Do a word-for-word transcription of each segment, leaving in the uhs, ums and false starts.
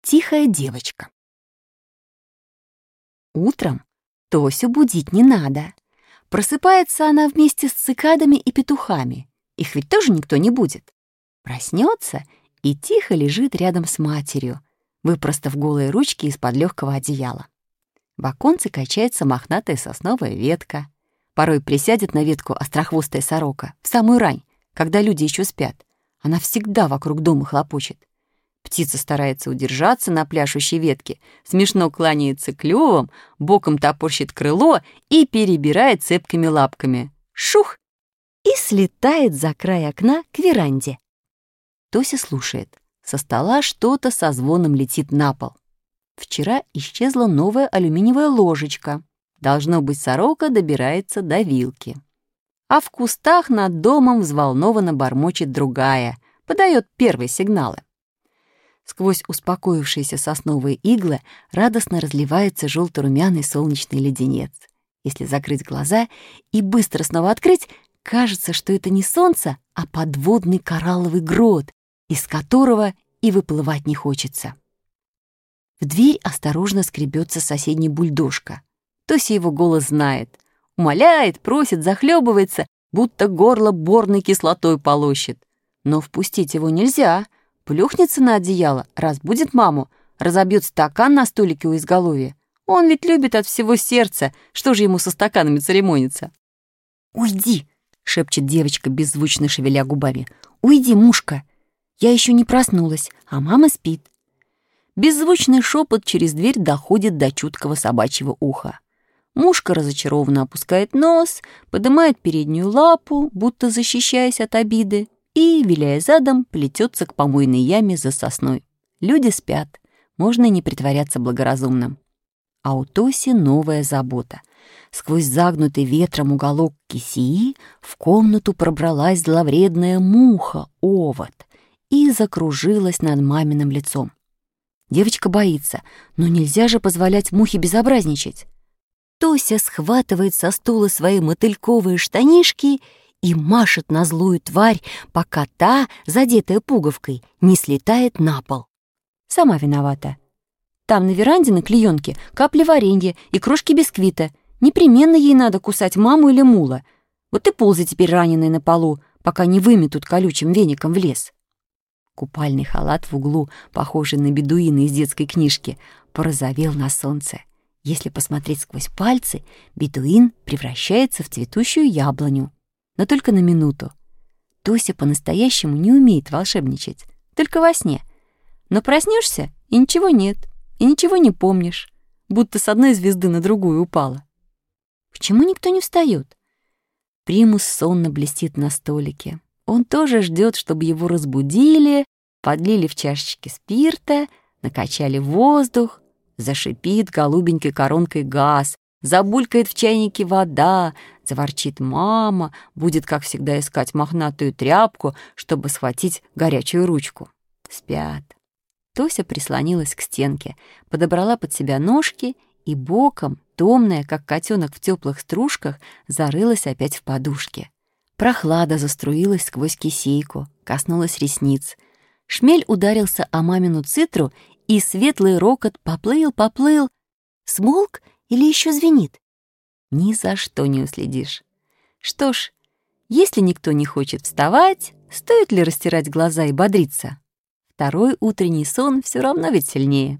Тихая девочка. Утром Тосю будить не надо. Просыпается она вместе с цикадами и петухами. Их ведь тоже никто не будет. Проснется и тихо лежит рядом с матерью, выпростав голые ручки из-под легкого одеяла. В оконце качается мохнатая сосновая ветка. Порой присядет на ветку острохвостая сорока в самую рань, когда люди еще спят. Она всегда вокруг дома хлопочет. Птица старается удержаться на пляшущей ветке, смешно кланяется клювом, боком топорщит крыло и перебирает цепкими лапками. Шух! И слетает за край окна к веранде. Тося слушает. Со стола что-то со звоном летит на пол. Вчера исчезла новая алюминиевая ложечка. Должно быть, сорока добирается до вилки. А в кустах над домом взволнованно бормочет другая, подает первые сигналы. Сквозь успокоившиеся сосновые иглы радостно разливается желто-румяный солнечный леденец. Если закрыть глаза и быстро снова открыть, кажется, что это не солнце, а подводный коралловый грот, из которого и выплывать не хочется. В дверь осторожно скребется соседний бульдожка. Тося его голос знает. Умоляет, просит, захлебывается, будто горло борной кислотой полощет. Но впустить его нельзя. Плюхнется на одеяло, разбудит маму, разобьет стакан на столике у изголовья. Он ведь любит от всего сердца, что же ему со стаканами церемониться? «Уйди!» — шепчет девочка, беззвучно шевеля губами. «Уйди, мушка! Я еще не проснулась, а мама спит». Беззвучный шепот через дверь доходит до чуткого собачьего уха. Мушка разочарованно опускает нос, поднимает переднюю лапу, будто защищаясь от обиды, и, виляя задом, плетется к помойной яме за сосной. Люди спят, можно и не притворяться благоразумным. А у Тоси новая забота. Сквозь загнутый ветром уголок кисии в комнату пробралась зловредная муха, овод, и закружилась над маминым лицом. Девочка боится, но нельзя же позволять мухе безобразничать. Тося схватывает со стула свои мотыльковые штанишки и машет на злую тварь, пока та, задетая пуговкой, не слетает на пол. Сама виновата. Там на веранде на клеенке капли варенья и крошки бисквита. Непременно ей надо кусать маму или мула. Вот и ползай теперь раненой на полу, пока не выметут колючим веником в лес. Купальный халат в углу, похожий на бедуина из детской книжки, порозовел на солнце. Если посмотреть сквозь пальцы, бедуин превращается в цветущую яблоню. Но только на минуту. Тося по-настоящему не умеет волшебничать, только во сне. Но проснешься, и ничего нет, и ничего не помнишь, будто с одной звезды на другую упала. Почему никто не встает? Примус сонно блестит на столике. Он тоже ждет, чтобы его разбудили, подлили в чашечки спирта, накачали воздух, зашипит голубенькой коронкой газ, забулькает в чайнике вода, заворчит мама, будет, как всегда, искать мохнатую тряпку, чтобы схватить горячую ручку. Спят. Тося прислонилась к стенке, подобрала под себя ножки и боком, томная, как котенок в теплых стружках, зарылась опять в подушке. Прохлада заструилась сквозь кисейку, коснулась ресниц. Шмель ударился о мамину цитру, и светлый рокот поплыл-поплыл. Смолк или еще звенит? Ни за что не уследишь. Что ж, если никто не хочет вставать, стоит ли растирать глаза и бодриться? Второй утренний сон все равно ведь сильнее.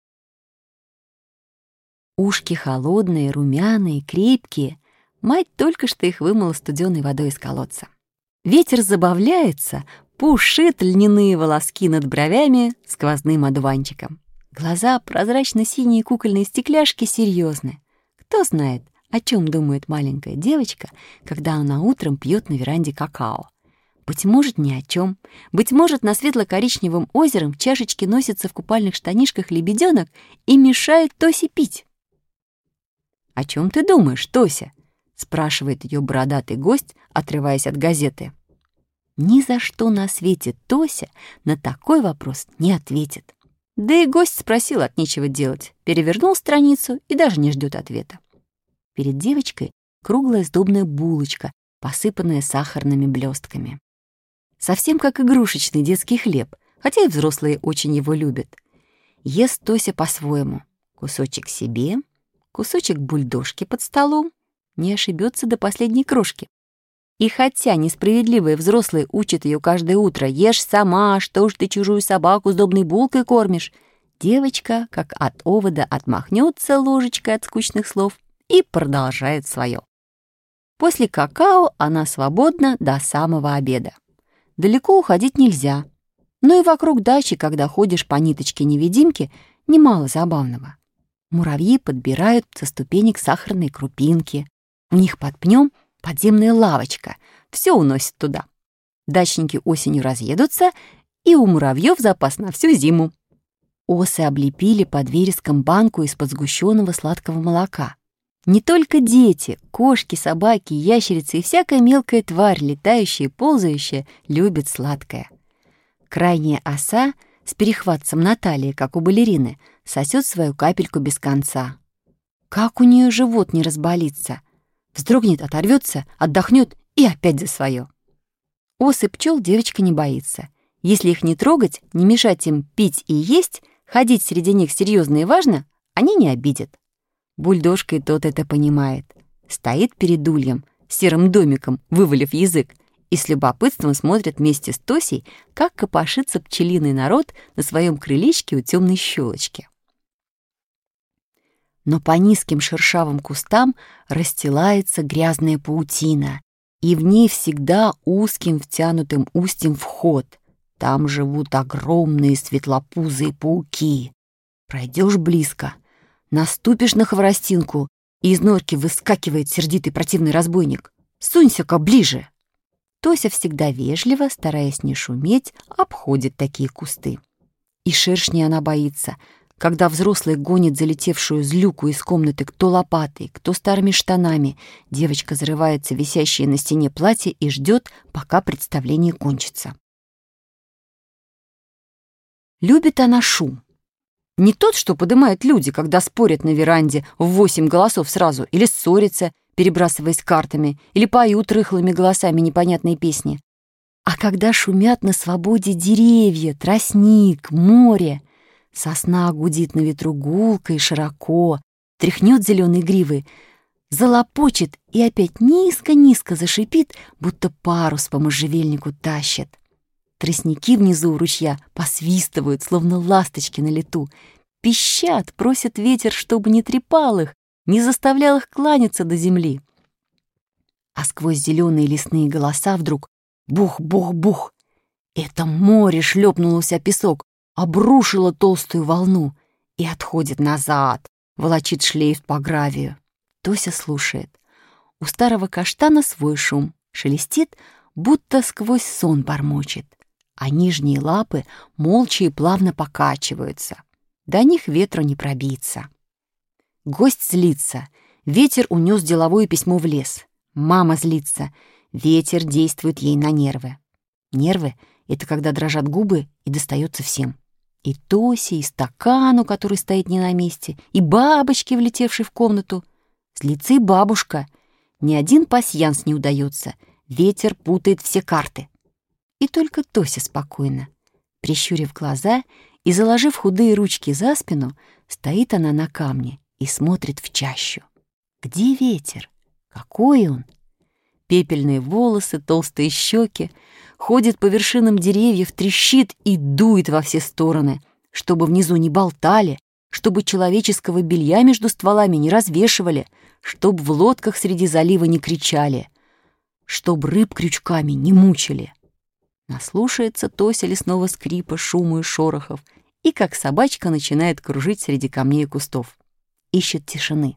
Ушки холодные, румяные, крепкие. Мать только что их вымыла студеной водой из колодца. Ветер забавляется, пушит льняные волоски над бровями сквозным одуванчиком. Глаза прозрачно-синие кукольные стекляшки серьезны. Кто знает, о чем думает маленькая девочка, когда она утром пьет на веранде какао. Быть может, ни о чем. Быть может, на светло-коричневом озером в чашечке носится в купальных штанишках лебеденок и мешает Тосе пить. «О чем ты думаешь, Тося?» — спрашивает ее бородатый гость, отрываясь от газеты. Ни за что на свете Тося на такой вопрос не ответит. Да и гость спросил от нечего делать, перевернул страницу и даже не ждет ответа. Перед девочкой круглая сдобная булочка, посыпанная сахарными блестками. Совсем как игрушечный детский хлеб, хотя и взрослые очень его любят. Ест Тося по-своему. Кусочек себе, кусочек бульдожки под столом. Не ошибется до последней крошки. И хотя несправедливые взрослые учат ее каждое утро: ешь сама, что уж ты чужую собаку сдобной булкой кормишь, девочка, как от овода, отмахнется ложечкой от скучных слов и продолжает свое. После какао она свободна до самого обеда. Далеко уходить нельзя. Но и вокруг дачи, когда ходишь по ниточке-невидимке, немало забавного. Муравьи подбирают со ступенек сахарные крупинки. У них под пнем подземная лавочка, все уносит туда. Дачники осенью разъедутся, и у муравьев запас на всю зиму. Осы облепили под вереском банку из-под сгущенного сладкого молока. Не только дети, кошки, собаки, ящерицы и всякая мелкая тварь, летающая и ползающая, любит сладкое. Крайняя оса с перехватцем на талии, как у балерины, сосет свою капельку без конца. Как у нее живот не разболится? Вздрогнет, оторвется, отдохнет и опять за свое. Ос и пчел девочка не боится. Если их не трогать, не мешать им пить и есть, ходить среди них серьезно и важно, они не обидят. Бульдожка и тот это понимает. Стоит перед ульем, серым домиком, вывалив язык, и с любопытством смотрит вместе с Тосей, как копошится пчелиный народ на своем крылечке у темной щелочки. Но по низким шершавым кустам расстилается грязная паутина, и в ней всегда узким втянутым устьем вход. Там живут огромные светлопузые пауки. Пройдешь близко, наступишь на хворостинку, и из норки выскакивает сердитый противный разбойник. Сунься-ка ближе. Тося всегда вежливо, стараясь не шуметь, обходит такие кусты. И шершней она боится, когда взрослый гонит залетевшую злюку из комнаты кто лопатой, кто старыми штанами. Девочка зарывается в висящее на стене платье и ждет, пока представление кончится. Любит она шум. Не тот, что поднимают люди, когда спорят на веранде в восемь голосов сразу, или ссорятся, перебрасываясь картами, или поют рыхлыми голосами непонятные песни. А когда шумят на свободе деревья, тростник, море. Сосна гудит на ветру гулко и широко, тряхнет зеленой гривой, залопочет и опять низко-низко зашипит, будто парус по можжевельнику тащит. Тростники внизу у ручья посвистывают, словно ласточки на лету, пищат, просят ветер, чтобы не трепал их, не заставлял их кланяться до земли. А сквозь зеленые лесные голоса вдруг бух-бух-бух. Это море шлепнулось о песок, обрушило толстую волну и отходит назад, волочит шлейф по гравию. Тося слушает. У старого каштана свой шум, шелестит, будто сквозь сон бормочет, а нижние лапы молча и плавно покачиваются. До них ветру не пробиться. Гость злится. Ветер унес деловое письмо в лес. Мама злится. Ветер действует ей на нервы. Нервы — это когда дрожат губы и достается всем. И Тосе, и стакану, который стоит не на месте, и бабочке, влетевшей в комнату. Злится и бабушка. Ни один пасьянс не удается. Ветер путает все карты. И только Тося спокойно. Прищурив глаза и заложив худые ручки за спину, стоит она на камне и смотрит в чащу. Где ветер? Какой он? Пепельные волосы, толстые щеки, ходит по вершинам деревьев, трещит и дует во все стороны, чтобы внизу не болтали, чтобы человеческого белья между стволами не развешивали, чтоб в лодках среди залива не кричали, чтоб рыб крючками не мучили. Наслушается Тося лесного скрипа, шума и шорохов, и как собачка начинает кружить среди камней и кустов. Ищет тишины.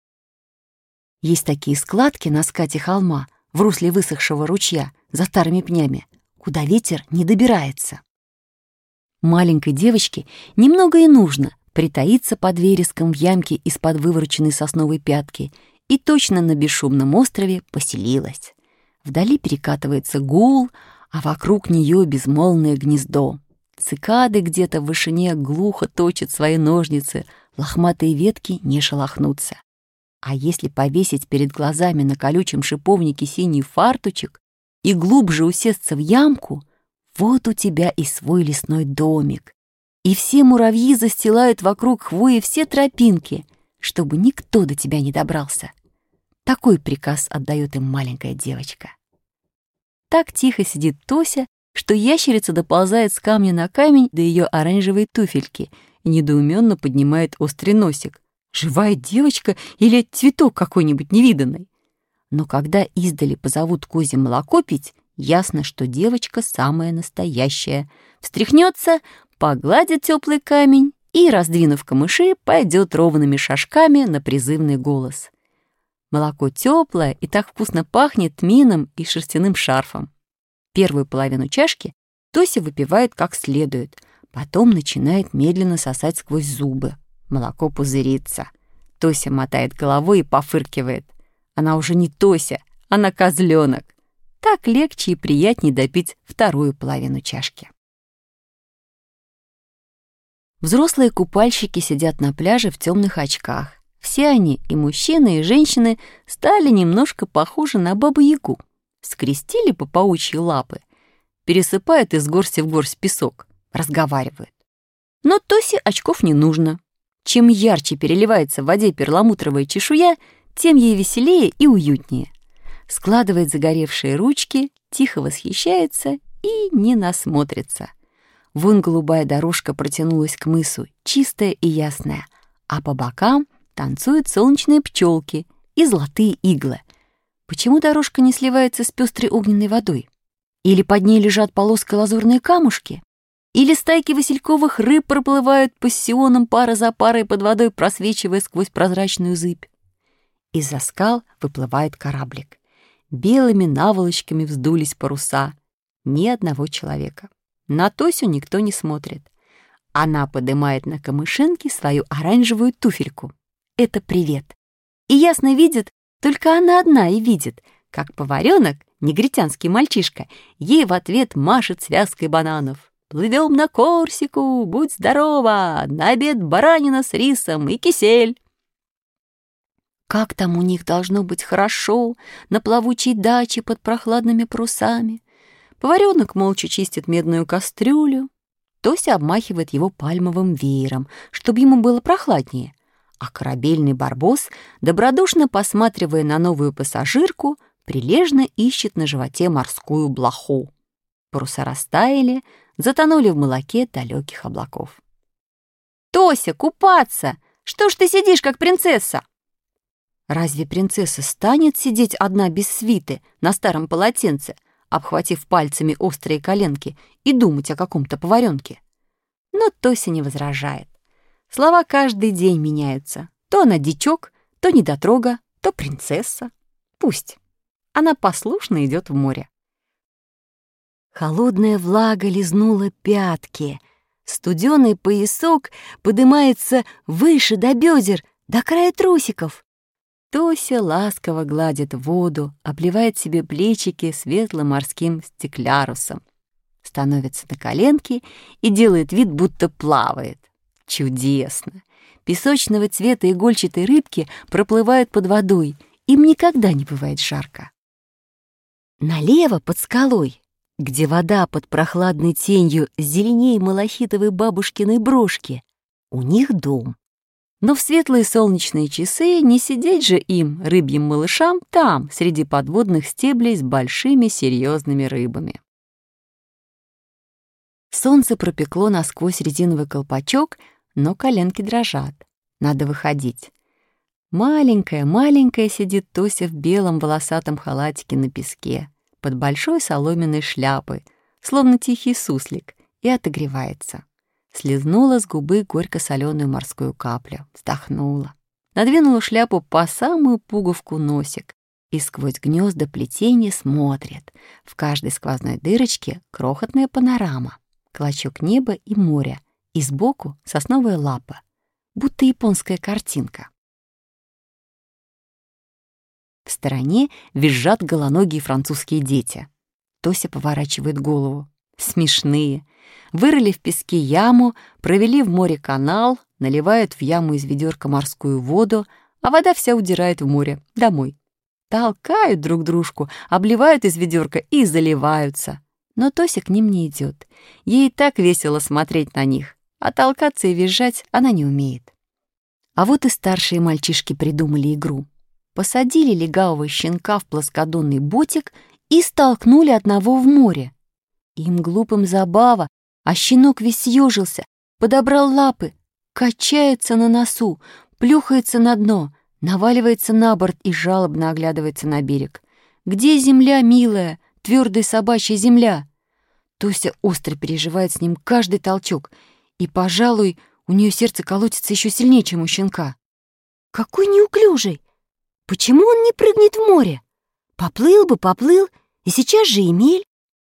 Есть такие складки на скате холма, в русле высохшего ручья, за старыми пнями, куда ветер не добирается. Маленькой девочке немного и нужно притаиться под вереском в ямке из-под вывороченной сосновой пятки, и точно на бесшумном острове поселилась. Вдали перекатывается гул, а вокруг нее безмолвное гнездо. Цикады где-то в вышине глухо точат свои ножницы, лохматые ветки не шелохнутся. А если повесить перед глазами на колючем шиповнике синий фартучек и глубже усесться в ямку, вот у тебя и свой лесной домик, И все муравьи застилают вокруг хвои все тропинки, чтобы никто до тебя не добрался. Такой приказ отдает им маленькая девочка. Так тихо сидит Тося, что ящерица доползает с камня на камень до ее оранжевой туфельки и недоуменно поднимает острый носик. Живая девочка или цветок какой-нибудь невиданный? Но когда издали позовут козе молоко пить, ясно, что девочка самая настоящая. Встряхнется, погладит теплый камень и, раздвинув камыши, пойдет ровными шажками на призывный голос. Молоко теплое и так вкусно пахнет тмином и шерстяным шарфом. Первую половину чашки Тося выпивает как следует, потом начинает медленно сосать сквозь зубы. Молоко пузырится. Тося мотает головой и пофыркивает. Она уже не Тося, она козленок. Так легче и приятнее допить вторую половину чашки. Взрослые купальщики сидят на пляже в темных очках. Все они, и мужчины, и женщины, стали немножко похожи на бабу-ягу. Скрестили по паучьи лапы, пересыпают из горсти в горсть песок, разговаривают. Но Тосе очков не нужно. Чем ярче переливается в воде перламутровая чешуя, тем ей веселее и уютнее. Складывает загоревшие ручки, тихо восхищается и не насмотрится. Вон голубая дорожка протянулась к мысу, чистая и ясная, а по бокам танцуют солнечные пчелки и золотые иглы. Почему дорожка не сливается с пестрой огненной водой? Или под ней лежат полоской лазурные камушки? Или стайки васильковых рыб проплывают пассионом пара за парой под водой, просвечивая сквозь прозрачную зыбь? Из-за скал выплывает кораблик. Белыми наволочками вздулись паруса. Ни одного человека. На Тосю никто не смотрит. Она подымает на камышинке свою оранжевую туфельку. Это привет. И ясно видит, только она одна и видит, как поваренок, негритянский мальчишка, ей в ответ машет связкой бананов. «Плывем на Корсику, будь здорова, на обед баранина с рисом и кисель». Как там у них должно быть хорошо на плавучей даче под прохладными парусами. Поваренок молча чистит медную кастрюлю. Тося обмахивает его пальмовым веером, чтобы ему было прохладнее. А корабельный барбос, добродушно посматривая на новую пассажирку, прилежно ищет на животе морскую блоху. Паруса растаяли, затонули в молоке далеких облаков. «Тося, купаться! Что ж ты сидишь, как принцесса?» Разве принцесса станет сидеть одна без свиты на старом полотенце, обхватив пальцами острые коленки, и думать о каком-то поваренке? Но Тося не возражает. Слова каждый день меняются. То она дичок, то недотрога, то принцесса. Пусть. Она послушно идет в море. Холодная влага лизнула пятки. Студеный поясок подымается выше до бедер, до края трусиков. Тося ласково гладит воду, обливает себе плечики светлым морским стеклярусом, становится на коленки и делает вид, будто плавает. Чудесно! Песочного цвета игольчатые рыбки проплывают под водой, им никогда не бывает жарко. Налево, под скалой, где вода под прохладной тенью зеленей малахитовой бабушкиной брошки, у них дом. Но в светлые солнечные часы не сидеть же им, рыбьим малышам, там, среди подводных стеблей с большими серьезными рыбами. Солнце пропекло насквозь резиновый колпачок, но коленки дрожат. Надо выходить. Маленькая, маленькая сидит Тося в белом волосатом халатике на песке, под большой соломенной шляпой, словно тихий суслик, и отогревается. Слизнула с губы горько-соленую морскую каплю, вздохнула, надвинула шляпу по самую пуговку носик и сквозь гнезда плетения смотрит. В каждой сквозной дырочке крохотная панорама, клочок неба и моря, и сбоку сосновая лапа, будто японская картинка. В стороне визжат голоногие французские дети. Тося поворачивает голову. Смешные. Вырыли в песке яму, провели в море канал, наливают в яму из ведерка морскую воду, а вода вся удирает в море, домой. Толкают друг дружку, обливают из ведерка и заливаются. Но Тося к ним не идет. Ей так весело смотреть на них. а толкаться и визжать она не умеет. А вот и старшие мальчишки придумали игру. Посадили легавого щенка в плоскодонный ботик и столкнули одного в море. Им глупым забава, а щенок весь съежился, подобрал лапы, качается на носу, плюхается на дно, наваливается на борт и жалобно оглядывается на берег. «Где земля, милая, твердая собачья земля?» Тося остро переживает с ним каждый толчок, и, пожалуй, у нее сердце колотится еще сильнее, чем у щенка. «Какой неуклюжий! Почему он не прыгнет в море? Поплыл бы, поплыл, и сейчас же Эмиль!»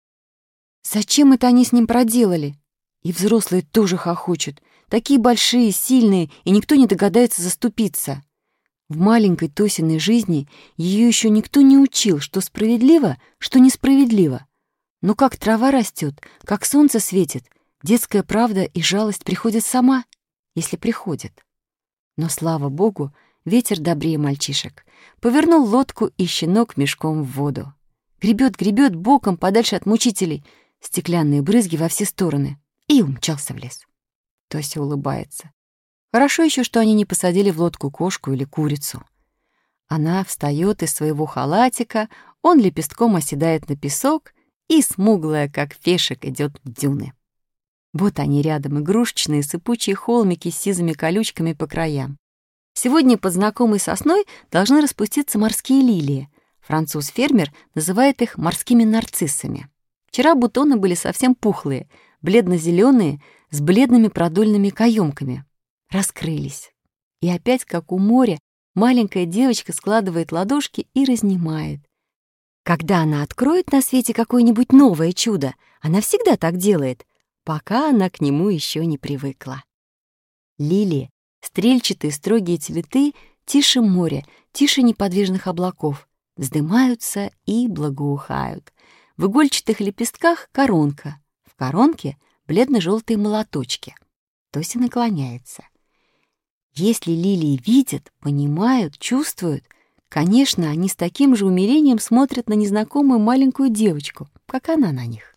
Зачем это они с ним проделали? И взрослые тоже хохочут. Такие большие, сильные, и никто не догадается заступиться. В маленькой Тосиной жизни ее еще никто не учил, что справедливо, что несправедливо. Но как трава растет, как солнце светит, детская правда и жалость приходят сама, если приходит. Но, слава богу, ветер добрее мальчишек. Повернул лодку, и щенок мешком в воду. Гребет, гребет боком подальше от мучителей, стеклянные брызги во все стороны, и умчался в лес. Тося улыбается. Хорошо еще, что они не посадили в лодку кошку или курицу. Она встает из своего халатика, он лепестком оседает на песок, и, смуглая, как фешек, идет в дюны. Вот они рядом, игрушечные сыпучие холмики с сизыми колючками по краям. Сегодня под знакомой сосной должны распуститься морские лилии. Француз-фермер называет их морскими нарциссами. Вчера бутоны были совсем пухлые, бледно-зеленые, с бледными продольными каемками. Раскрылись. И опять, как у моря, маленькая девочка складывает ладошки и разнимает. Когда она откроет на свете какое-нибудь новое чудо, она всегда так делает, пока она к нему еще не привыкла. Лилии, стрельчатые строгие цветы, тише моря, тише неподвижных облаков, вздымаются и благоухают. В игольчатых лепестках коронка, в коронке бледно-желтые молоточки. Тося наклоняется. Если лилии видят, понимают, чувствуют, конечно, они с таким же умилением смотрят на незнакомую маленькую девочку, как она на них.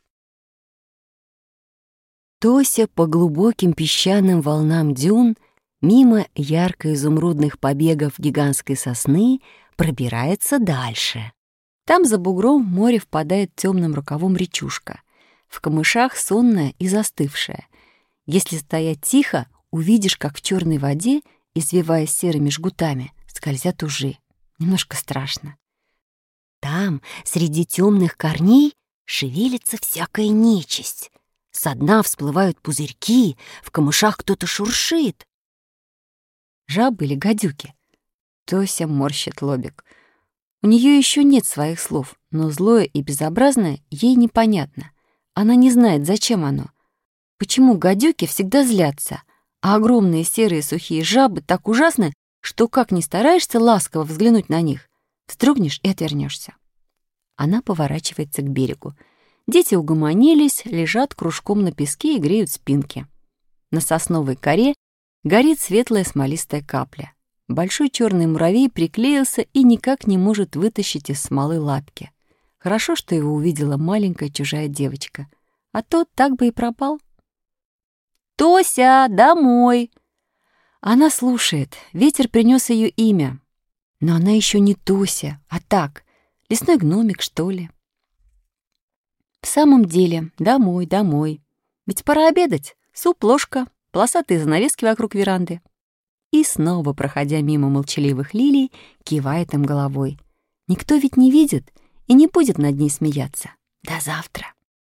Тося по глубоким песчаным волнам дюн, мимо ярко-изумрудных побегов гигантской сосны, пробирается дальше. Там за бугром в море впадает темным рукавом речушка. В камышах сонная и застывшая. Если стоять тихо, увидишь, как в черной воде, извиваясь серыми жгутами, скользят ужи. Немножко страшно. Там, среди темных корней, шевелится всякая нечисть. Со дна всплывают пузырьки, в камышах кто-то шуршит. Жабы или гадюки? Тося морщит лобик. У нее еще нет своих слов, но злое и безобразное ей непонятно. Она не знает, зачем оно. Почему гадюки всегда злятся, а огромные серые сухие жабы так ужасны, что как ни стараешься ласково взглянуть на них, вздрогнешь и отвернешься. Она поворачивается к берегу. Дети угомонились, лежат кружком на песке и греют спинки. На сосновой коре горит светлая смолистая капля. Большой черный муравей приклеился и никак не может вытащить из смолы лапки. Хорошо, что его увидела маленькая чужая девочка, а тот так бы и пропал. «Тося, домой!» Она слушает, ветер принес ее имя. Но она еще не Тося, а так, лесной гномик, что ли. В самом деле, домой, домой. Ведь пора обедать. Суп, ложка, полосатые занавески вокруг веранды. И снова, проходя мимо молчаливых лилий, кивает им головой. Никто ведь не видит и не будет над ней смеяться. До завтра.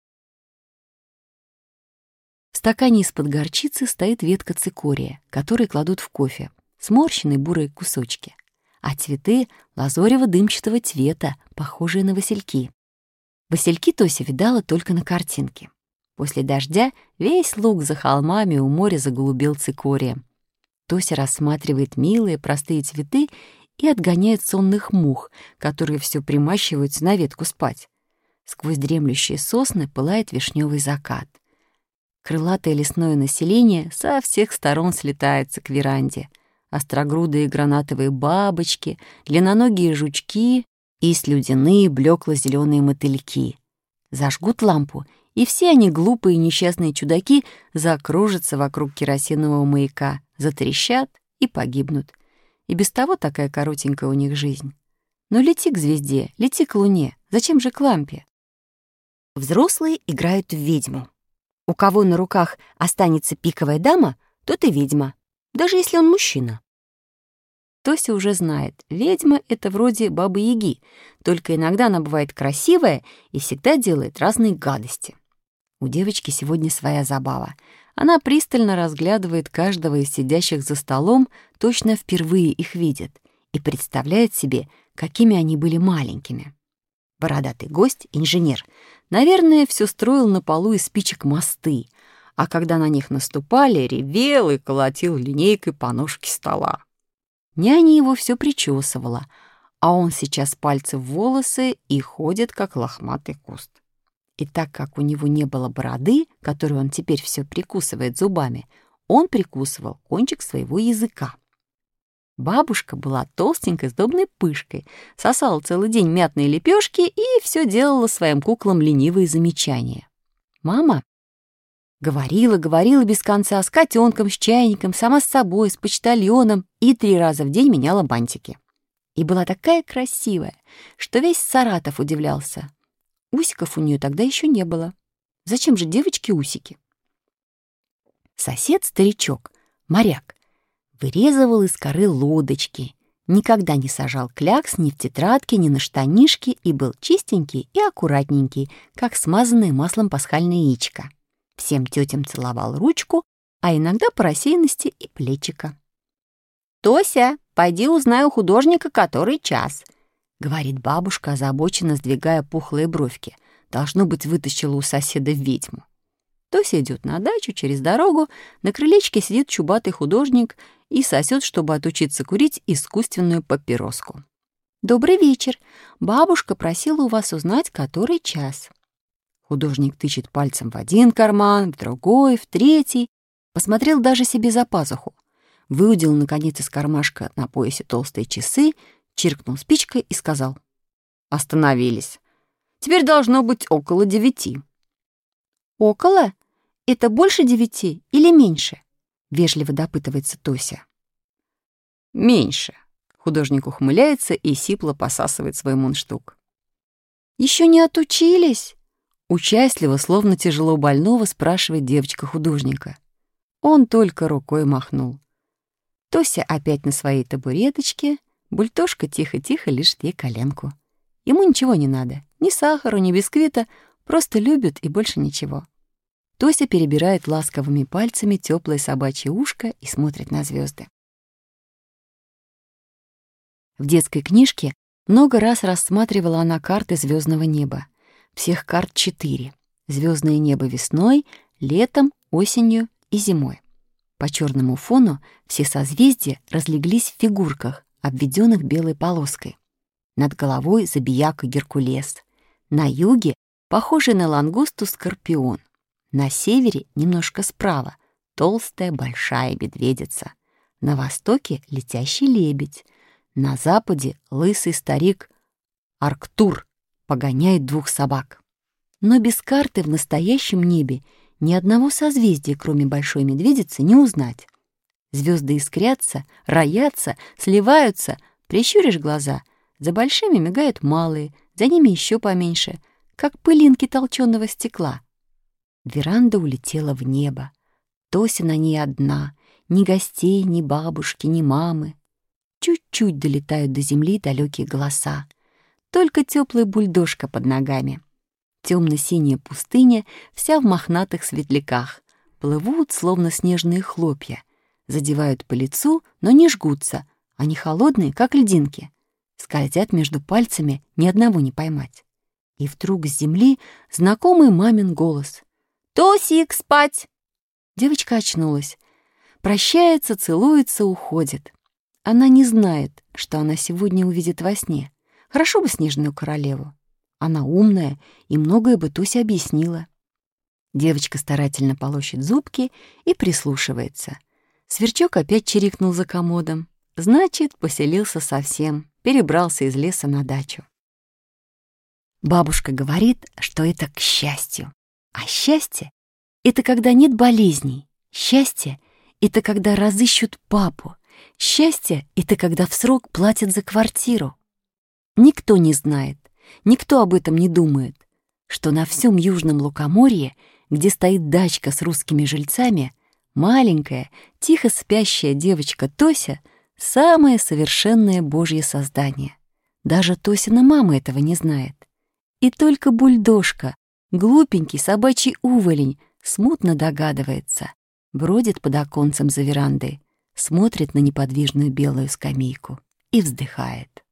В стакане из-под горчицы стоит ветка цикория, которую кладут в кофе, сморщенные бурые кусочки, а цветы лазорево-дымчатого цвета, похожие на васильки. Васильки Тося видала только на картинке. После дождя весь луг за холмами у моря заголубел цикорием. Тося рассматривает милые простые цветы и отгоняет сонных мух, которые все примащиваются на ветку спать. Сквозь дремлющие сосны пылает вишневый закат. Крылатое лесное население со всех сторон слетается к веранде. Острогрудые гранатовые бабочки, длинноногие жучки и слюдяные блекло-зеленые мотыльки. Зажгут лампу, и все они, глупые несчастные чудаки, закружатся вокруг керосинового маяка, затрещат и погибнут. И без того такая коротенькая у них жизнь. Но лети к звезде, лети к луне, зачем же к лампе? Взрослые играют в ведьму. У кого на руках останется пиковая дама, тот и ведьма, даже если он мужчина. Тося уже знает, ведьма — это вроде Бабы-Яги, только иногда она бывает красивая и всегда делает разные гадости. У девочки сегодня своя забава. Она пристально разглядывает каждого из сидящих за столом, точно впервые их видит, и представляет себе, какими они были маленькими. Бородатый гость, инженер, наверное, все строил на полу из спичек мосты, а когда на них наступали, ревел и колотил линейкой по ножке стола. Няня его все причесывала, а он сейчас пальцы в волосы и ходит, как лохматый куст. И так как у него не было бороды, которую он теперь все прикусывает зубами, он прикусывал кончик своего языка. Бабушка была толстенькой сдобной пышкой, сосала целый день мятные лепешки и все делала своим куклам ленивые замечания. Мама говорила, говорила без конца с котенком, с чайником, сама с собой, с почтальоном и три раза в день меняла бантики. И была такая красивая, что весь Саратов удивлялся. Усиков у нее тогда еще не было. Зачем же девочке усики? Сосед-старичок, моряк, вырезывал из коры лодочки, никогда не сажал клякс ни в тетрадке, ни на штанишки и был чистенький и аккуратненький, как смазанное маслом пасхальное яичко. Всем тетям целовал ручку, а иногда по рассеянности и плечико. «Тося, пойди узнай у художника, который час», — говорит бабушка, озабоченно сдвигая пухлые бровки. Должно быть, вытащила у соседа ведьму. Тося идет на дачу через дорогу, на крылечке сидит чубатый художник и сосет, чтобы отучиться курить, искусственную папироску. «Добрый вечер. Бабушка просила у вас узнать, который час». Художник тычет пальцем в один карман, в другой, в третий. Посмотрел даже себе за пазуху. Выудил, наконец, из кармашка на поясе толстые часы, чиркнул спичкой и сказал: «Остановились. Теперь должно быть около девяти». «Около? Это больше девяти или меньше?» — вежливо допытывается Тося. «Меньше». Художник ухмыляется и сипло посасывает свой мундштук. «Еще не отучились?» Участливо, словно тяжело больного, спрашивает девочка художника. Он только рукой махнул. Тося опять на своей табуреточке, бультошка тихо-тихо лижет ей коленку. Ему ничего не надо, ни сахара, ни бисквита, просто любит и больше ничего. Тося перебирает ласковыми пальцами теплое собачье ушко и смотрит на звезды. В детской книжке много раз рассматривала она карты звездного неба. Всех карт четыре. Звездное небо весной, летом, осенью и зимой. По черному фону все созвездия разлеглись в фигурках, обведенных белой полоской. Над головой забияка Геркулес. На юге похожий на лангусту Скорпион. На севере, немножко справа, толстая большая медведица. На востоке летящий лебедь. На западе лысый старик Арктур погоняет двух собак. Но без карты в настоящем небе ни одного созвездия, кроме большой медведицы, не узнать. Звезды искрятся, роятся, сливаются. Прищуришь глаза, за большими мигают малые, за ними еще поменьше, как пылинки толченого стекла. Веранда улетела в небо. Тося на ней одна, ни гостей, ни бабушки, ни мамы. Чуть-чуть долетают до земли далекие голоса. Только теплая бульдожка под ногами. Темно-синяя пустыня, вся в мохнатых светляках. Плывут, словно снежные хлопья. Задевают по лицу, но не жгутся. Они холодные, как льдинки. Скользят между пальцами, ни одного не поймать. И вдруг с земли знакомый мамин голос. «Тосик, спать!» Девочка очнулась. Прощается, целуется, уходит. Она не знает, что она сегодня увидит во сне. Хорошо бы снежную королеву. Она умная и многое бы Тося объяснила. Девочка старательно полощет зубки и прислушивается. Сверчок опять чирикнул за комодом. Значит, поселился совсем, перебрался из леса на дачу. Бабушка говорит, что это к счастью. А счастье — это когда нет болезней. Счастье — это когда разыщут папу. Счастье — это когда в срок платят за квартиру. Никто не знает, никто об этом не думает, что на всем Южном Лукоморье, где стоит дачка с русскими жильцами, маленькая, тихо спящая девочка Тося — самое совершенное Божье создание. Даже Тосина мама этого не знает. И только бульдожка, глупенький собачий уволень, смутно догадывается, бродит под оконцем за верандой, смотрит на неподвижную белую скамейку и вздыхает.